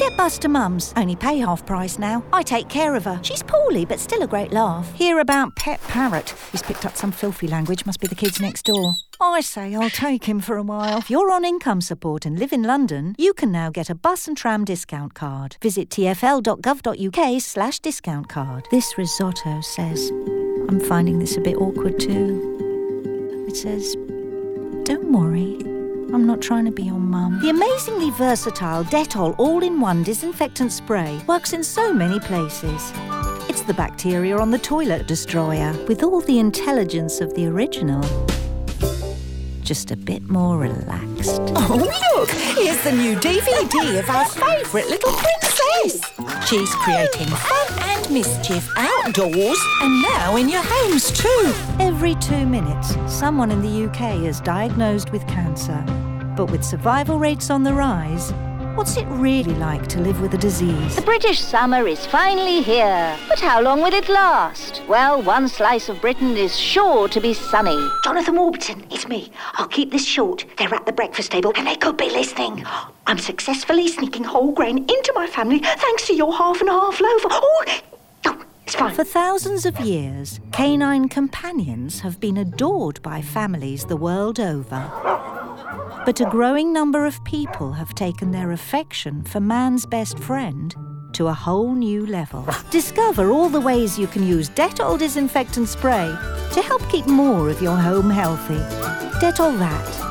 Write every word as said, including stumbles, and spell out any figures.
Get Bus to Mum's. Only pay half price now. I take care of her. She's poorly, but still a great laugh. Hear about Pet Parrot. He's picked up some filthy language. Must be the kids next door. I say I'll take him for a while. If you're on income support and live in London, you can now get a bus and tram discount card. Visit tfl.gov.uk slash discount card. This risotto says, I'm finding this a bit awkward too. It says, don't worry, I'm not trying to be your mum. The amazingly versatile Dettol all-in-one disinfectant spray works in so many places. It's the bacteria on the toilet destroyer with all the intelligence of the original. Just a bit more relaxed. Oh, look! Here's the new D V D of our favourite little princess. She's creating fun and mischief outdoors and now in your homes too. Every two minutes, someone in the U K is diagnosed with cancer. But with survival rates on the rise, what's it really like to live with a disease? The British summer is finally here. But how long will it last? Well, one slice of Britain is sure to be sunny. Jonathan Warburton, it's me. I'll keep this short. They're at the breakfast table and they could be listening. I'm successfully sneaking whole grain into my family thanks to your half and half loaf. Oh, oh, it's fine. For thousands of years, canine companions have been adored by families the world over. But a growing number of people have taken their affection for man's best friend to a whole new level. Discover all the ways you can use Dettol disinfectant spray to help keep more of your home healthy. Dettol That.